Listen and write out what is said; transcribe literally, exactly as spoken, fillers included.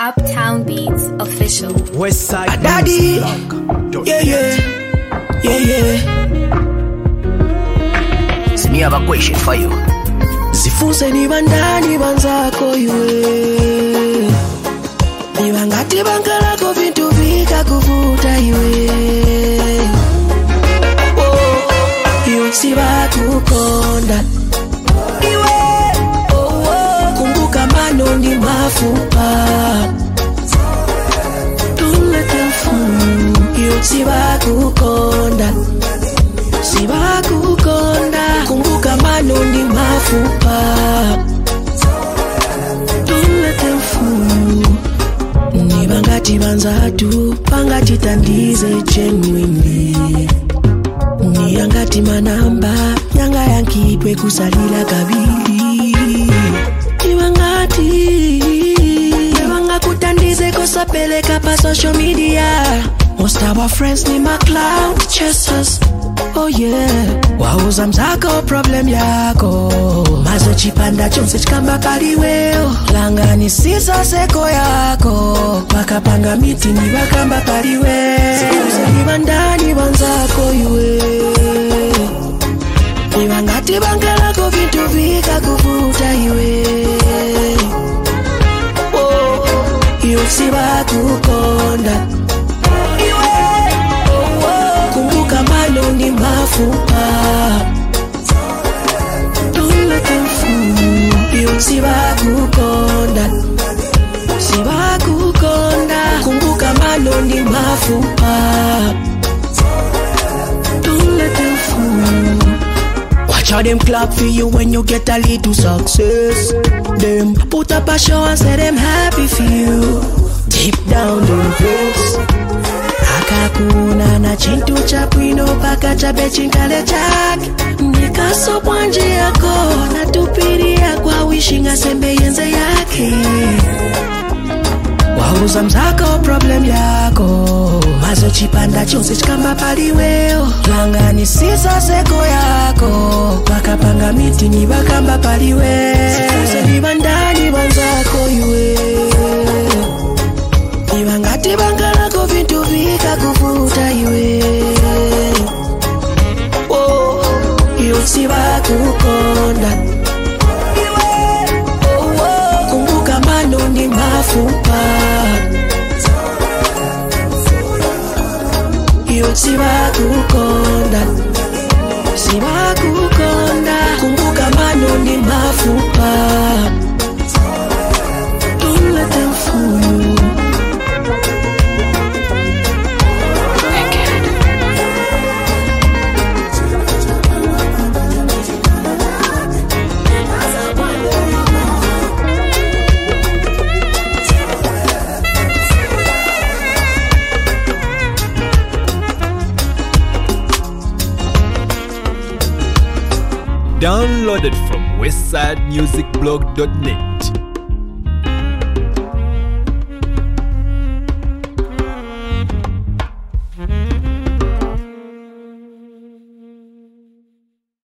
Uptown Beats official. Westside Daddy, yeah, yeah, yeah, yeah. So me have a question for you. Zifunze ni bandani banzako iwe, ni bangati bangalako vintu vika kuvuta iwe. Oh, iyo siba kukonda iwe. Oh, oh, kumbuka mano ni mafupa. Don't let them fool you. Siba kukonda, siba kukonda. Kumbuka mano ni mafupa. Don't let them fool. Ni bangati banzatu, bangati tandize genuinely. Ni angati manamba, yanga yankitwe kusalila kabili. Ni bangati, ni banga kutandize kosapeleka pa social media. Most of our friends ni ma cloud chasers. Oh yeah, wauza mzako problem yako. Mazo chipanda chonse chikamba paliweo. Langa ni sisa seko yako. Wakapanga miti ni wakamba paliwe. Sikuze ni bandani banzako iwe. Ni bangati bangalako vintu vika kuvuta iwe. Oh, iyo siba kukonda iwe. Oh, oh, kumbuka mano ni mafupa. Don't let them fool you. Siba kukonda, siba kukonda. Kumbuka mano ni mafupa. Don't let them fool. Watch how them clap for you when you get a little success. Them put up a show and say them happy for you. Deep down them face. Akakuna na chintu cha pwino paka cha bechinkale chak. Nikaso pwanje yako na tupiria kwa wishinga sembe yenze yake. Wauza mzako problem yako. Mazo chipanda chonse chikamba paliweo. Langa ni sisa seko yako. Wakapanga miti ni wakamba paliwe. Sikuze ni bandani banzako iwe. Ni bangati bangalako vintu vika kuvuta iwe. Oh, iyo siba kukonda iwe. Oh, oh, kumbuka mano ni mafupa. Iyo siba kukonda, siba kukonda. Kumbuka mano ni mafupa. Don't let them fool you. Downloaded from westside music blog dot net.